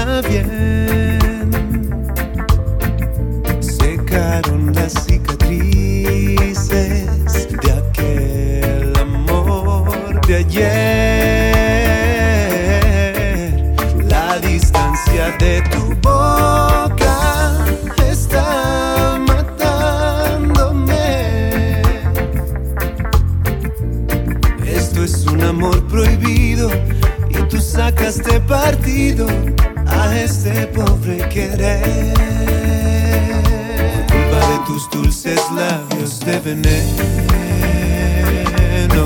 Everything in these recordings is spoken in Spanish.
está bien. Secaron las cicatrices de aquel amor de ayer. La distancia de tu boca está matándome. Esto es un amor prohibido y tú sacaste partido a este pobre querer. Por culpa de tus dulces labios de veneno.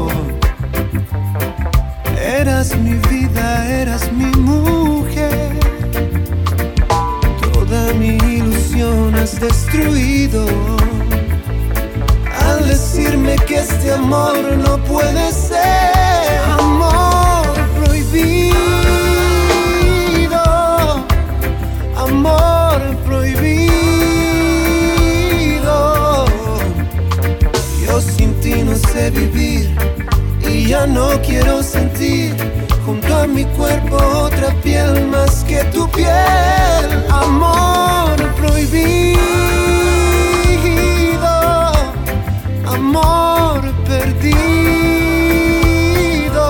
Eras mi vida, eras mi mujer. Toda mi ilusión has destruido al decirme que este amor no puede ser. Amor prohibido, amor prohibido. Yo sin ti no sé vivir y ya no quiero sentir junto a mi cuerpo otra piel más que tu piel. Amor prohibido, amor perdido.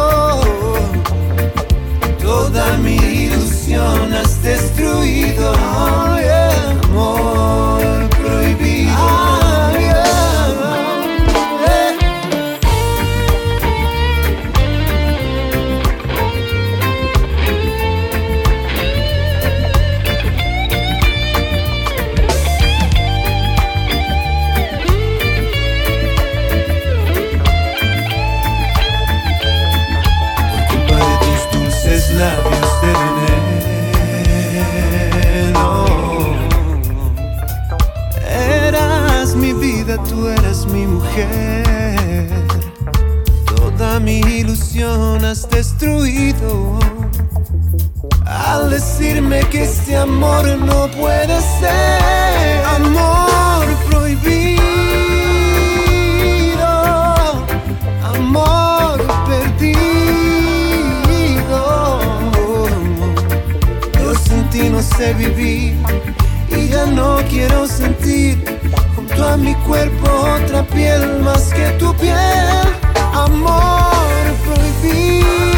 Toda mi ilusión has destruido. Oh, yeah. Amor prohibido. Oh, yeah. Labios de veneno. Eras mi vida, tú eras mi mujer. Toda mi ilusión has destruido al decirme que este amor no puede ser. Amor prohibido, amor perdido. No sé vivir y ya no quiero sentir junto a mi cuerpo otra piel más que tu piel. Amor prohibido.